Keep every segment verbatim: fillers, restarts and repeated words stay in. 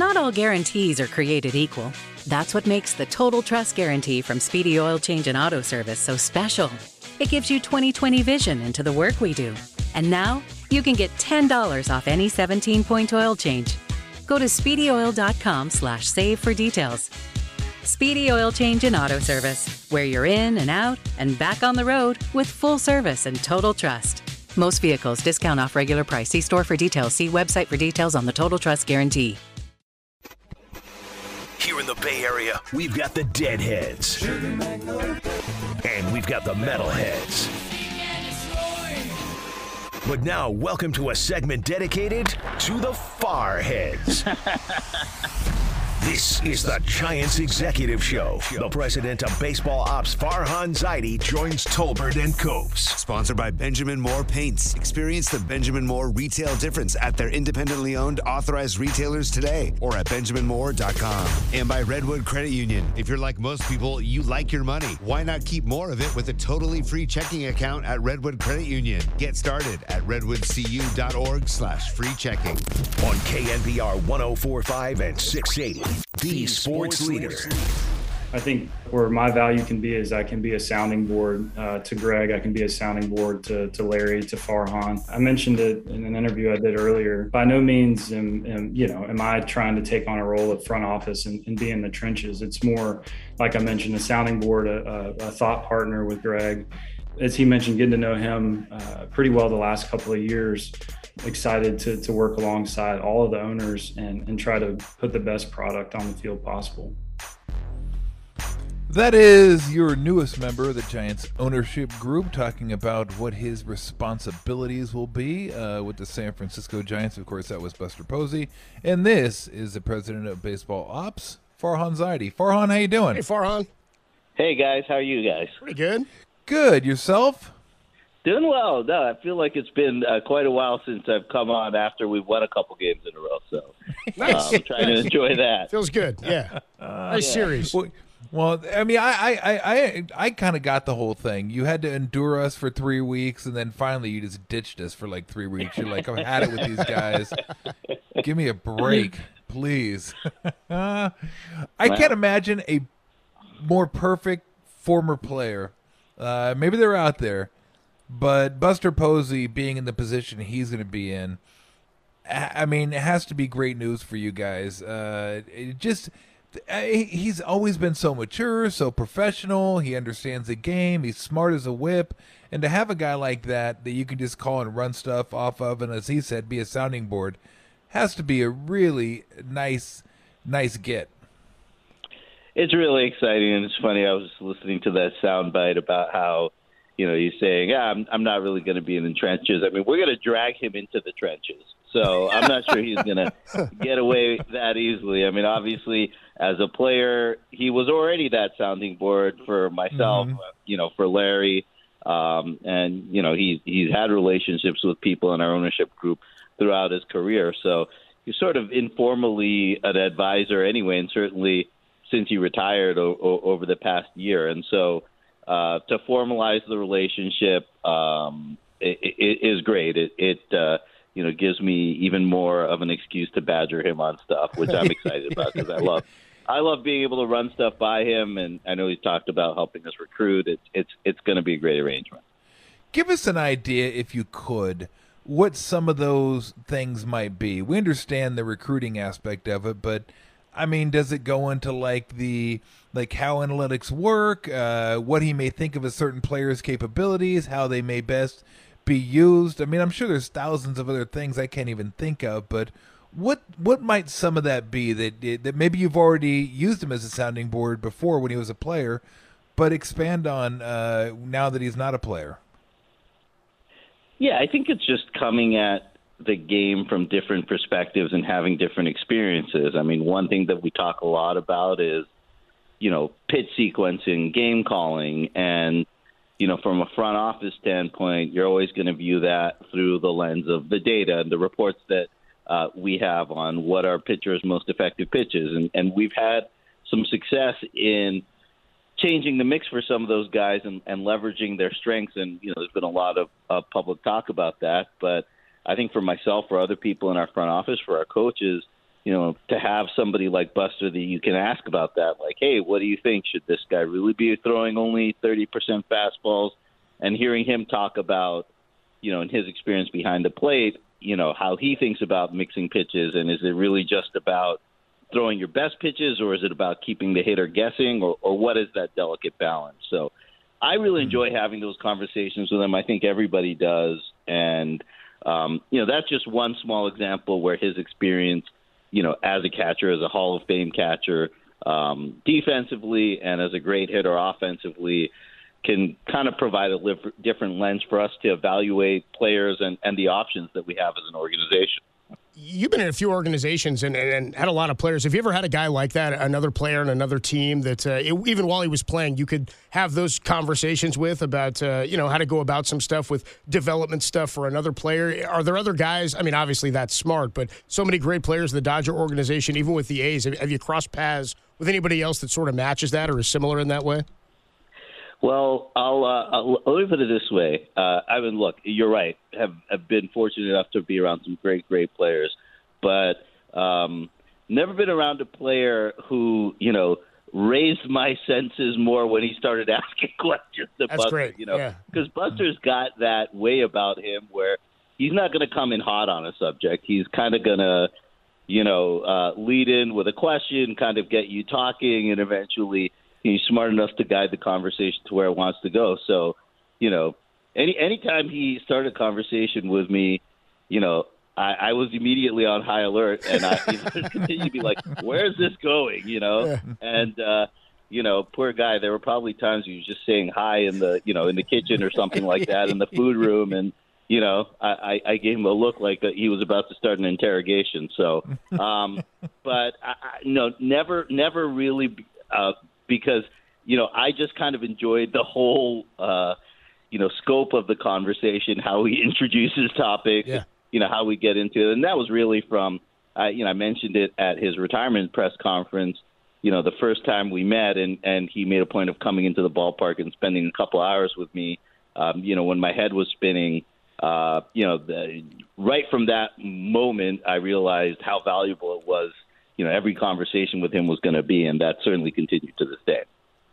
not all guarantees are created equal. That's what makes the Total Trust Guarantee from Speedy Oil Change and Auto Service so special. It gives you twenty twenty vision into the work we do. And now, you can get ten dollars off any seventeen-point oil change. Go to speedyoil.com slash save for details. Speedy Oil Change and Auto Service, where you're in and out and back on the road with full service and total trust. Most vehicles, discount off regular price. See store for details. See website for details on the Total Trust Guarantee. Here in the Bay Area, we've got the Deadheads. And we've got the Metalheads. But now, welcome to a segment dedicated to the Farheads. This is the Giants Executive Show. The president of baseball ops, Farhan Zaidi, joins Tolbert and Copes. Sponsored by Benjamin Moore Paints. Experience the Benjamin Moore retail difference at their independently owned authorized retailers today or at benjamin moore dot com. And by Redwood Credit Union. If you're like most people, you like your money. Why not keep more of it with a totally free checking account at Redwood Credit Union? Get started at redwoodcu.org slash free checking. On K N B R one oh four point five and six eighty. The Sports Leader. I think where my value can be is I can be a sounding board uh, to Greg. I can be a sounding board to, to Larry, to Farhan. I mentioned it in an interview I did earlier. By no means am, am you know, am I trying to take on a role at front office and, and be in the trenches. It's more, like I mentioned, a sounding board, a, a, a thought partner with Greg. As he mentioned, getting to know him uh, pretty well the last couple of years. Excited to, to work alongside all of the owners and, and try to put the best product on the field possible. That is your newest member of the Giants ownership group, talking about what his responsibilities will be uh, with the San Francisco Giants. Of course, that was Buster Posey. And this is the president of baseball ops, Farhan Zaidi. Farhan, how you doing? Hey, Farhan. Hey, guys. How are you guys? Pretty good. Good. Yourself? Doing well. No, I feel like it's been uh, quite a while since I've come on after we've won a couple games in a row. So nice. uh, I'm trying to enjoy that. Feels good. Yeah. Uh, nice yeah. series. Well, well, I mean, I I I, I kind of got the whole thing. You had to endure us for three weeks, and then finally you just ditched us for like three weeks. You're like, I've had it with these guys. Give me a break, please. I wow. can't imagine a more perfect former player. Uh, maybe they're out there. But Buster Posey being in the position he's going to be in, I mean, it has to be great news for you guys. Uh, it just he's always been so mature, so professional. He understands the game. He's smart as a whip. And to have a guy like that that you can just call and run stuff off of, and as he said, be a sounding board, has to be a really nice, nice get. It's really exciting, and it's funny. I was listening to that soundbite about how, you know, he's saying, yeah, I'm, I'm not really going to be in the trenches. I mean, we're going to drag him into the trenches. So I'm not sure he's going to get away that easily. I mean, obviously, as a player, he was already that sounding board for myself, mm-hmm. you know, for Larry. Um, and, you know, he's, he's had relationships with people in our ownership group throughout his career. So he's sort of informally an advisor anyway, and certainly since he retired o- o- over the past year. And so uh, to formalize the relationship um, it, it is great. It, it uh, you know, gives me even more of an excuse to badger him on stuff, which I'm excited about because I love I love being able to run stuff by him, and I know he's talked about helping us recruit. It's it's it's going to be a great arrangement. Give us an idea, if you could, what some of those things might be. We understand the recruiting aspect of it, but I mean, does it go into like the like how analytics work, uh, what he may think of a certain player's capabilities, how they may best be used? I mean, I'm sure there's thousands of other things I can't even think of, but what what might some of that be that that maybe you've already used him as a sounding board before when he was a player, but expand on uh, now that he's not a player? Yeah, I think it's just coming at the game from different perspectives and having different experiences. I mean, one thing that we talk a lot about is, you know, pitch sequencing, game calling, and, you know, from a front office standpoint, you're always going to view that through the lens of the data and the reports that uh, we have on what our pitchers' most effective pitches. And, and we've had some success in changing the mix for some of those guys and, and leveraging their strengths. And, you know, there's been a lot of uh, public talk about that. But I think for myself, for other people in our front office, for our coaches, you know, to have somebody like Buster that you can ask about that, like, hey, what do you think? Should this guy really be throwing only thirty percent fastballs? And hearing him talk about, you know, in his experience behind the plate, you know, how he thinks about mixing pitches, and is it really just about throwing your best pitches, or is it about keeping the hitter guessing, or, or what is that delicate balance? So I really enjoy having those conversations with him. I think everybody does. And, um, you know, that's just one small example where his experience, you know, as a catcher, as a Hall of Fame catcher, um, defensively and as a great hitter offensively, can kind of provide a li- different lens for us to evaluate players and, and the options that we have as an organization. You've been in a few organizations and, and, and had a lot of players. Have you ever had a guy like that, another player in another team that uh, it, even while he was playing, you could have those conversations with about, uh, you know, how to go about some stuff with development stuff for another player? Are there other guys? I mean, obviously that's smart, but so many great players in the Dodger organization, even with the A's. Have, have you crossed paths with anybody else that sort of matches that or is similar in that way? Well, I'll, uh, I'll let me put it this way. Uh, I mean, look, you're right. Have have been fortunate enough to be around some great, great players, but um, never been around a player who, you know, raised my senses more when he started asking questions. To That's Buster, great. You know, yeah. because Buster's got that way about him where he's not going to come in hot on a subject. He's kind of going to, you know, uh, lead in with a question, kind of get you talking, and eventually he's smart enough to guide the conversation to where it wants to go. So, you know, any anytime he started a conversation with me, you know, I, I was immediately on high alert, and I you know, continued to be like, where is this going, you know? Yeah. And, uh, you know, poor guy, there were probably times he was just saying hi in the, you know, in the kitchen or something like that, in the food room, and, you know, I, I gave him a look like he was about to start an interrogation. So, um, but, I, I, no, never, never really uh, – because, you know, I just kind of enjoyed the whole, uh, you know, scope of the conversation, how he introduces topics, yeah. you know, how we get into it. And that was really from, uh, you know, I mentioned it at his retirement press conference, you know, the first time we met, and, and he made a point of coming into the ballpark and spending a couple hours with me, um, you know, when my head was spinning. Uh, you know, the, right from that moment, I realized how valuable it was. You know, every conversation with him was going to be, and that certainly continued to this day.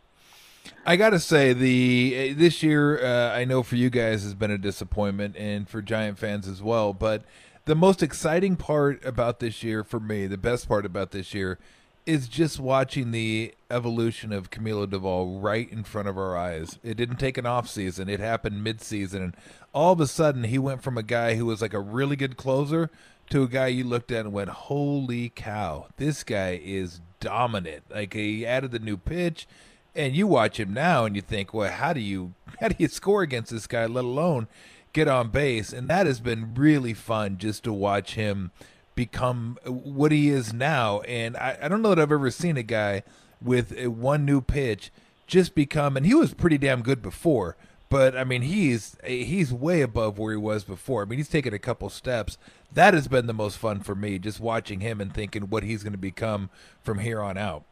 I got to say, the this year, uh, I know for you guys has been a disappointment, and for Giant fans as well, but the most exciting part about this year for me, the best part about this year, is just watching the evolution of Camilo Doval right in front of our eyes. It didn't take an off season. It happened mid-season, and all of a sudden he went from a guy who was like a really good closer to a guy you looked at and went, holy cow, this guy is dominant. Like, he added the new pitch, and you watch him now and you think, well, how do you how do you score against this guy, let alone get on base? And that has been really fun just to watch him become what he is now. And I, I don't know that I've ever seen a guy with a, one new pitch just become, and he was pretty damn good before, but I mean, he's he's way above where he was before. I mean, he's taken a couple steps. That has been the most fun for me, just watching him and thinking what he's going to become from here on out.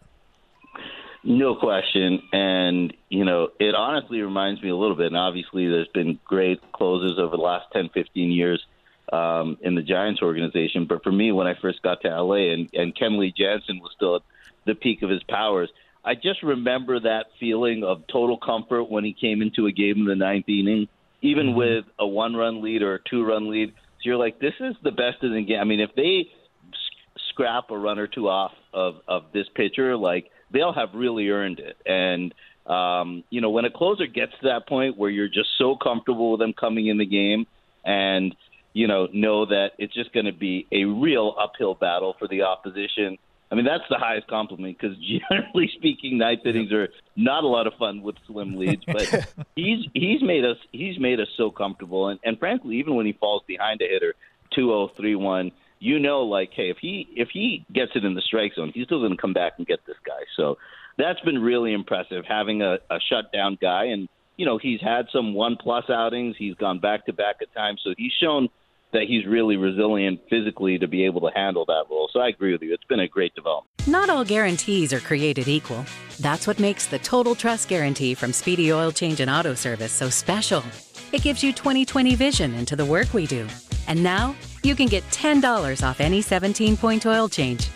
No question. And, you know, it honestly reminds me a little bit, and obviously there's been great closers over the last ten, fifteen years um, in the Giants organization. But for me, when I first got to L A and, and Kenley Jansen was still at the peak of his powers, I just remember that feeling of total comfort when he came into a game in the ninth inning, even mm-hmm. with a one-run lead or a two-run lead. So you're like, this is the best in the game. I mean, if they scrap a run or two off of, of this pitcher, like, they'll have really earned it. And, um, you know, when a closer gets to that point where you're just so comfortable with them coming in the game and, you know, know that it's just going to be a real uphill battle for the opposition, I mean, that's the highest compliment, because generally speaking, ninth innings are not a lot of fun with slim leads. But he's he's made us he's made us so comfortable, and, and frankly, even when he falls behind a hitter, two oh, three one, you know, like, hey, if he if he gets it in the strike zone, he's still going to come back and get this guy. So that's been really impressive, having a, a shutdown guy, and you know, he's had some one plus outings. He's gone back to back at times, so he's shown that he's really resilient physically to be able to handle that role. So I agree with you. It's been a great development. Not all guarantees are created equal. That's what makes the Total Trust Guarantee from Speedy Oil Change and Auto Service so special. It gives you twenty twenty vision into the work we do. And now you can get ten dollars off any seventeen point oil change.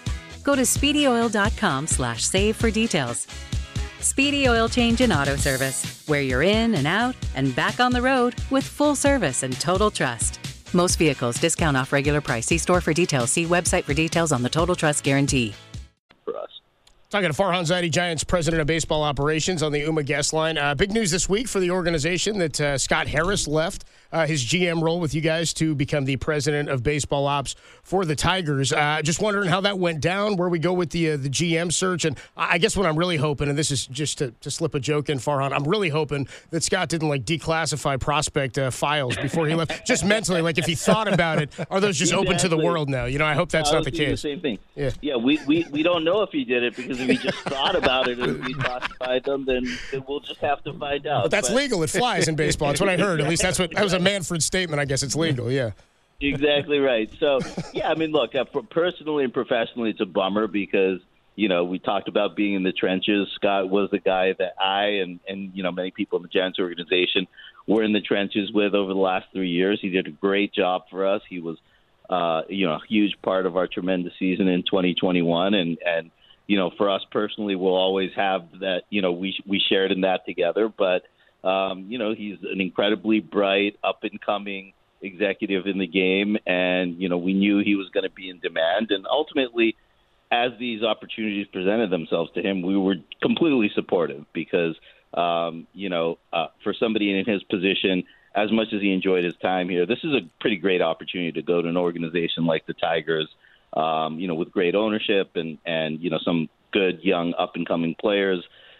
Go to speedyoil.com slash save for details. Speedy Oil Change and Auto Service, where you're in and out and back on the road with full service and total trust. Most vehicles, discount off regular price. See store for details. See website for details on the Total Trust Guarantee. For us. Talking to Farhan Zaidi, Giants President of Baseball Operations on the U M A guest line. Uh, big news this week for the organization that uh, Scott Harris left uh, his G M role with you guys to become the President of Baseball Ops for the Tigers. Uh, just wondering how that went down, where we go with the uh, the G M search. And I guess what I'm really hoping, and this is just to, to slip a joke in, Farhan, I'm really hoping that Scott didn't, like, declassify prospect uh, files before he left. Just mentally, like, if he thought about it, are those just exactly. open to the world now? You know, I hope that's I not the case. The same thing. Yeah, yeah we, we, we don't know if he did it, because if he just thought about it and declassified them, then, then we'll just have to find out. But that's but, legal. It flies in baseball. That's what I heard. At least that's what that was a Manfred statement. I guess it's legal. Yeah. Exactly right. So, yeah, I mean, look, uh, personally and professionally, it's a bummer because, you know, we talked about being in the trenches. Scott was the guy that I and, and you know, many people in the Giants organization were in the trenches with over the last three years. He did a great job for us. He was, uh, you know, a huge part of our tremendous season in twenty twenty-one. And, and you know, for us personally, we'll always have that, you know, we we shared in that together. But, um, you know, he's an incredibly bright, up-and-coming executive in the game, and you know we knew he was going to be in demand, and ultimately as these opportunities presented themselves to him, we were completely supportive because um, you know uh, for somebody in his position, as much as he enjoyed his time here, this is a pretty great opportunity to go to an organization like the Tigers, um, you know with great ownership and and you know some good young up and coming players.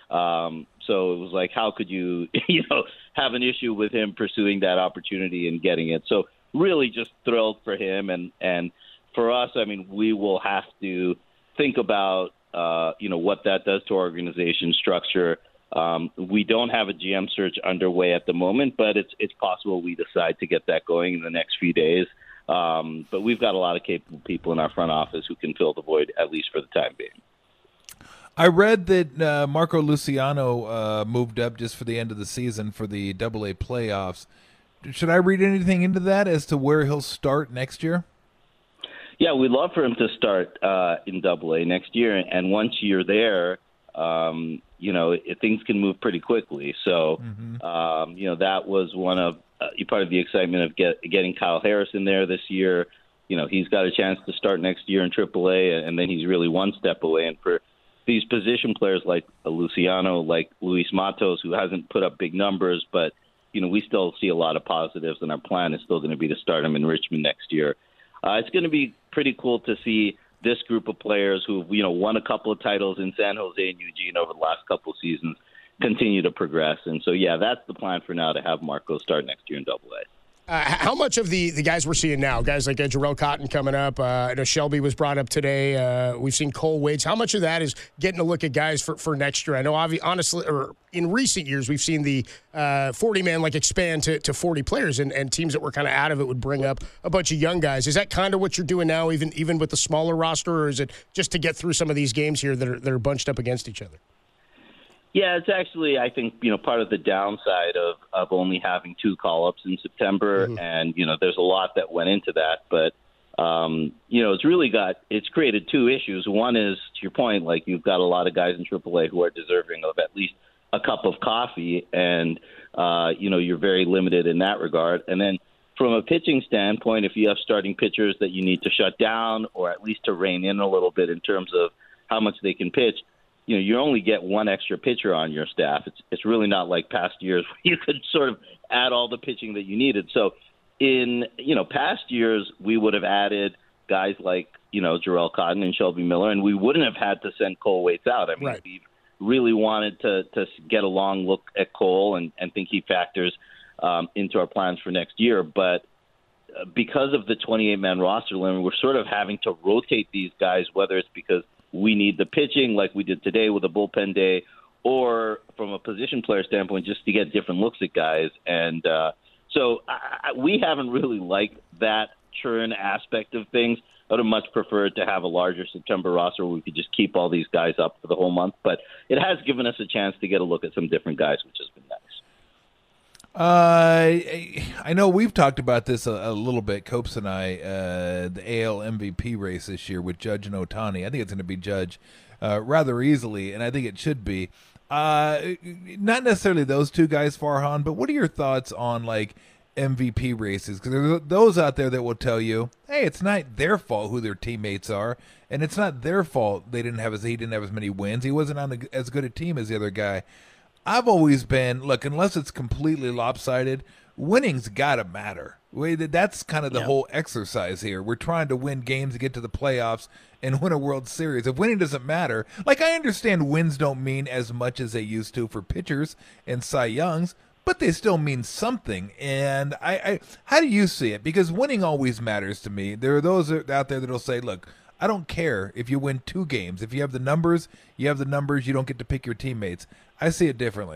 Um, so it was like, how could you, you know, have an issue with him pursuing that opportunity and getting it? So really just thrilled for him. And, and for us, I mean, we will have to think about, uh, you know, what that does to our organization structure. Um, we don't have a G M search underway at the moment, but it's, it's possible we decide to get that going in the next few days. Um, but we've got a lot of capable people in our front office who can fill the void, at least for the time being. I read that uh, Marco Luciano uh, moved up just for the end of the season for the Double A playoffs. Should I read anything into that as to where he'll start next year? Yeah, we'd love for him to start uh, in Double A next year, and once you're there, um, you know it, things can move pretty quickly. So, mm-hmm. um, you know that was one of uh, part of the excitement of get, getting Kyle Harris in there this year. You know he's got a chance to start next year in Triple A, and then he's really one step away. And for these position players like Luciano, like Luis Matos, who hasn't put up big numbers, but, you know, we still see a lot of positives, and our plan is still going to be to start him in Richmond next year. Uh, it's going to be pretty cool to see this group of players who, you know, won a couple of titles in San Jose and Eugene over the last couple of seasons continue to progress. And so, yeah, that's the plan for now, to have Marco start next year in Double A. Uh, how much of the, the guys we're seeing now, guys like uh, Jarrell Cotton coming up, uh, I know Shelby was brought up today, uh, we've seen Cole Waits, how much of that is getting a look at guys for, for next year? I know, obvi- honestly, or in recent years, we've seen the forty-man uh, like expand to, to forty players, and, and teams that were kind of out of it would bring up a bunch of young guys. Is that kind of what you're doing now, even even with the smaller roster, or is it just to get through some of these games here that are, that are bunched up against each other? Yeah, it's actually, I think, you know, part of the downside of, of only having two call-ups in September. Mm-hmm. And, you know, there's a lot that went into that. But, um, you know, it's really got, it's created two issues. One is, to your point, like you've got a lot of guys in Triple A who are deserving of at least a cup of coffee. And, uh, you know, you're very limited in that regard. And then from a pitching standpoint, if you have starting pitchers that you need to shut down or at least to rein in a little bit in terms of how much they can pitch, you know, you only get one extra pitcher on your staff. It's it's really not like past years where you could sort of add all the pitching that you needed. So in, you know, past years, we would have added guys like, you know, Jarrell Cotton and Shelby Miller, and we wouldn't have had to send Cole Waits out. I mean, right. we really wanted to, to get a long look at Cole and, and think he factors um, into our plans for next year. But because of the twenty-eight man roster limit, we're sort of having to rotate these guys, whether it's because we need the pitching like we did today with a bullpen day, or from a position player standpoint, just to get different looks at guys. And uh, so I, we haven't really liked that churn aspect of things. I would have much preferred to have a larger September roster where we could just keep all these guys up for the whole month. But it has given us a chance to get a look at some different guys, which has been nice. Uh, I know we've talked about this a, a little bit, Copes and I, uh, the A L M V P race this year with Judge and Ohtani. I think it's going to be Judge uh, rather easily, and I think it should be. Uh, not necessarily those two guys, Farhan, but what are your thoughts on, like, M V P races? Because there's those out there that will tell you, hey, it's not their fault who their teammates are, and it's not their fault they didn't have as he didn't have as many wins. He wasn't on a, as good a team as the other guy. I've always been, look, unless it's completely lopsided, winning's got to matter. That's kind of the yeah. whole exercise here. We're trying to win games to get to the playoffs and win a World Series. If winning doesn't matter, like I understand wins don't mean as much as they used to for pitchers and Cy Youngs, but they still mean something. And I, I how do you see it? Because winning always matters to me. There are those out there that will say, look, I don't care if you win two games. If you have the numbers, you have the numbers. You don't get to pick your teammates. I see it differently.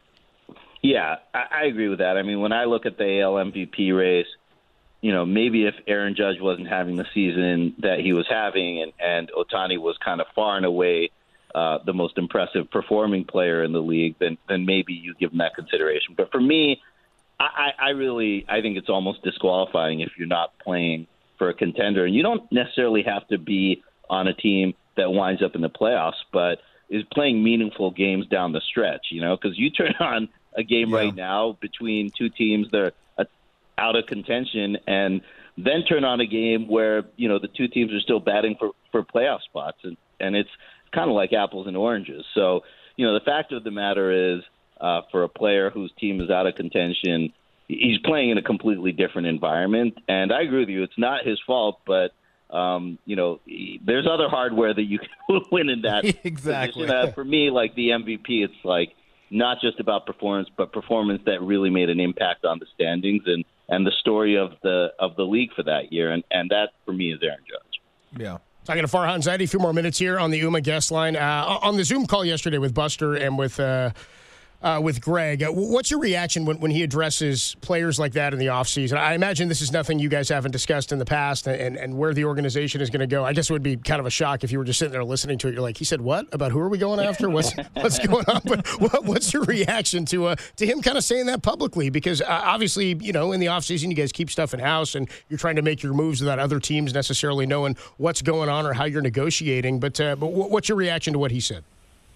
Yeah, I, I agree with that. I mean, when I look at the A L M V P race, you know, maybe if Aaron Judge wasn't having the season that he was having and, and Ohtani was kind of far and away uh, the most impressive performing player in the league, then then maybe you give him that consideration. But for me, I, I really I think it's almost disqualifying if you're not playing for a contender. And you don't necessarily have to be on a team that winds up in the playoffs, but is playing meaningful games down the stretch, you know, because you turn on a game yeah. right now between two teams that are out of contention and then turn on a game where, you know, the two teams are still batting for, for playoff spots. And, and it's kind of like apples and oranges. So, you know, the fact of the matter is uh, for a player whose team is out of contention, he's playing in a completely different environment. And I agree with you. It's not his fault, but, um, you know, there's other hardware that you can win in that. Exactly. Uh, for me, like the M V P, it's like not just about performance, but performance that really made an impact on the standings and, and the story of the of the league for that year. And, and that, for me, is Aaron Judge. Yeah. Talking to Farhan Zaidi, a few more minutes here on the U M A guest line. Uh, on the Zoom call yesterday with Buster and with uh, uh, with Greg, uh, what's your reaction when, when he addresses players like that in the offseason? I imagine this is nothing you guys haven't discussed in the past and, and where the organization is going to go. I guess it would be kind of a shock if you were just sitting there listening to it. You're like, he said what? About who are we going after? What's what's going on? But what, what's your reaction to uh, to him kind of saying that publicly? Because uh, obviously, you know, in the offseason, you guys keep stuff in-house and you're trying to make your moves without other teams necessarily knowing what's going on or how you're negotiating. But, uh, but what's your reaction to what he said?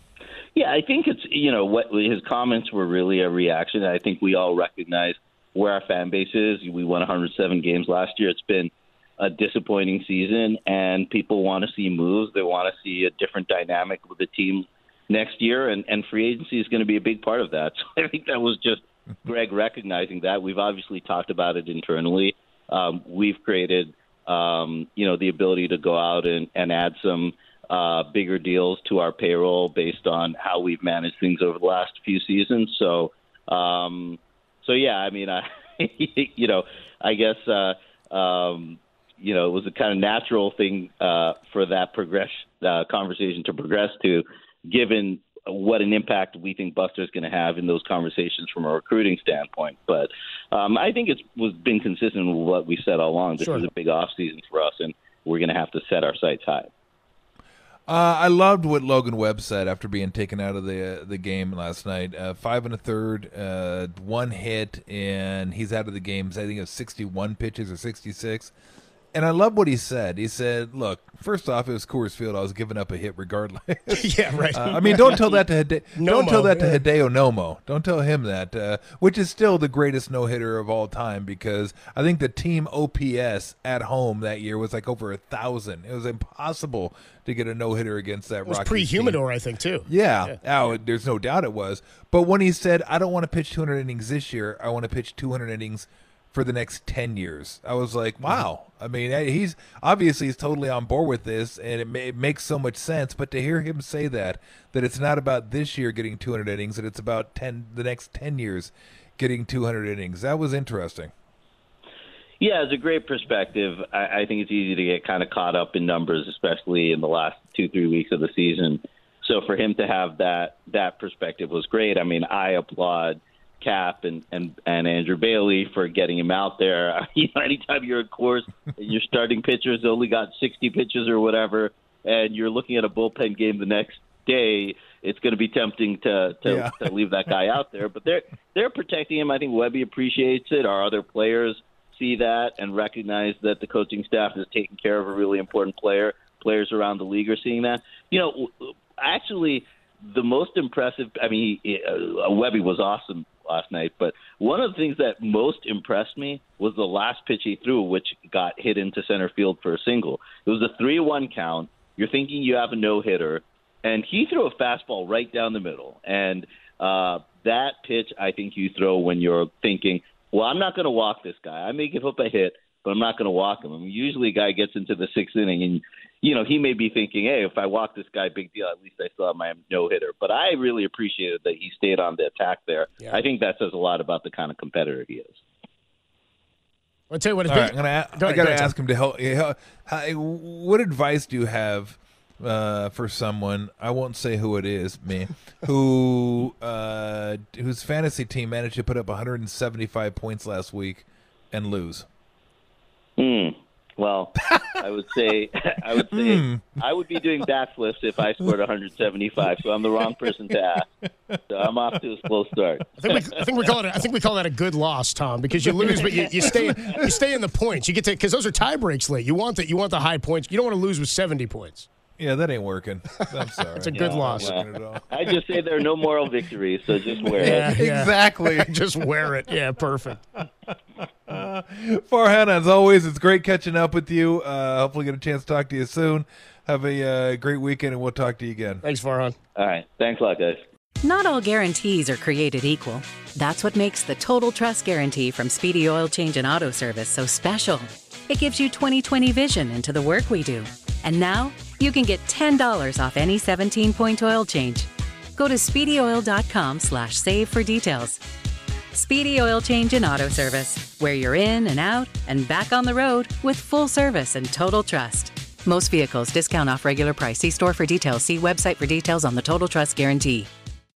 Yeah, I think it's, you know, what his comments were really a reaction. I think we all recognize where our fan base is. We won one hundred seven games last year. It's been a disappointing season, and people want to see moves. They want to see a different dynamic with the team next year, and, and free agency is going to be a big part of that. So I think that was just Greg recognizing that. We've obviously talked about it internally. Um, we've created, um, you know, the ability to go out and, and add some Uh, bigger deals to our payroll based on how we've managed things over the last few seasons. So, um, so yeah, I mean, I, you know, I guess, uh, um, you know, it was a kind of natural thing uh, for that progress uh, conversation to progress to, given what an impact we think Buster's going to have in those conversations from a recruiting standpoint. But um, I think it's was been consistent with what we said all along. This Sure. is a big off season for us, and we're going to have to set our sights high. Uh, I loved what Logan Webb said after being taken out of the uh, the game last night. Uh, five and a third, uh, one hit, and he's out of the game. I think it was sixty-one pitches or sixty-six. And I love what he said. He said, look, first off, it was Coors Field. I was giving up a hit regardless. Yeah, right. Uh, I mean, don't tell that to Hide- don't tell that yeah. to Hideo Nomo. Don't tell him that, uh, which is still the greatest no-hitter of all time, because I think the team O P S at home that year was like over a thousand. It was impossible to get a no-hitter against that It was Rockies pre-Humidor, team. I think, too. Yeah. yeah. Oh, there's no doubt it was. But when he said, I don't want to pitch two hundred innings this year, I want to pitch two hundred innings for the next ten years. I was like, wow. I mean, he's obviously he's totally on board with this, and it, may, it makes so much sense. But to hear him say that, that it's not about this year getting two hundred innings, that it's about ten the next ten years getting two hundred innings, that was interesting. Yeah, it's a great perspective. I, I think it's easy to get kind of caught up in numbers, especially in the last two, three weeks of the season. So for him to have that that perspective was great. I mean, I applaud Cap and, and, and Andrew Bailey for getting him out there. You know, anytime you're at course and your starting pitchers only got sixty pitches or whatever, and you're looking at a bullpen game the next day, it's going to be tempting to to, Yeah. to leave that guy out there. But they're they're protecting him. I think Webby appreciates it. Our other players see that and recognize that the coaching staff is taking care of a really important player. Players around the league are seeing that. You know, actually, the most impressive, I mean, he, uh, Webby was awesome last night, but one of the things that most impressed me was the last pitch he threw, which got hit into center field for a single. It was a three one count. You're thinking you have a no-hitter, and he threw a fastball right down the middle. And uh, that pitch, I think you throw when you're thinking, well, I'm not going to walk this guy. I may give up a hit, but I'm not going to walk him. I mean, usually a guy gets into the sixth inning, and you know, he may be thinking, hey, if I walk this guy, big deal. At least I still have my no-hitter. But I really appreciated that he stayed on the attack there. Yeah. I think that says a lot about the kind of competitor he is. I'll tell you what. All right, I'm gonna, go I got to ask him to help. How, what advice do you have uh, for someone, I won't say who it is, me, who uh, whose fantasy team managed to put up one hundred seventy-five points last week and lose? Hmm. Well, I would say I would say mm. I would be doing backflips if I scored one hundred seventy-five. So I'm the wrong person to ask. So I'm off to a slow start. I think we, I think we call it. I think we call that a good loss, Tom, because you lose, but you, you stay. You stay in the points. You get to because those are tie breaks late. You want that. You want the high points. You don't want to lose with seventy points. Yeah, that ain't working. I'm sorry. It's a good yeah, loss. Well, I just say there are no moral victories, so just wear yeah, it. Yeah. Exactly. Just wear it. Yeah, perfect. Uh, Farhan, as always, it's great catching up with you. Uh, hopefully get a chance to talk to you soon. Have a uh, great weekend, and we'll talk to you again. Thanks, Farhan. All right. Thanks a lot, guys. Not all guarantees are created equal. That's what makes the Total Trust Guarantee from Speedy Oil Change and Auto Service so special. It gives you twenty twenty vision into the work we do. And now, you can get ten dollars off any seventeen-point oil change. Go to speedyoil.com slash save for details. Speedy Oil Change and Auto Service, where you're in and out and back on the road with full service and total trust. Most vehicles discount off regular price. See store for details. See website for details on the Total Trust Guarantee.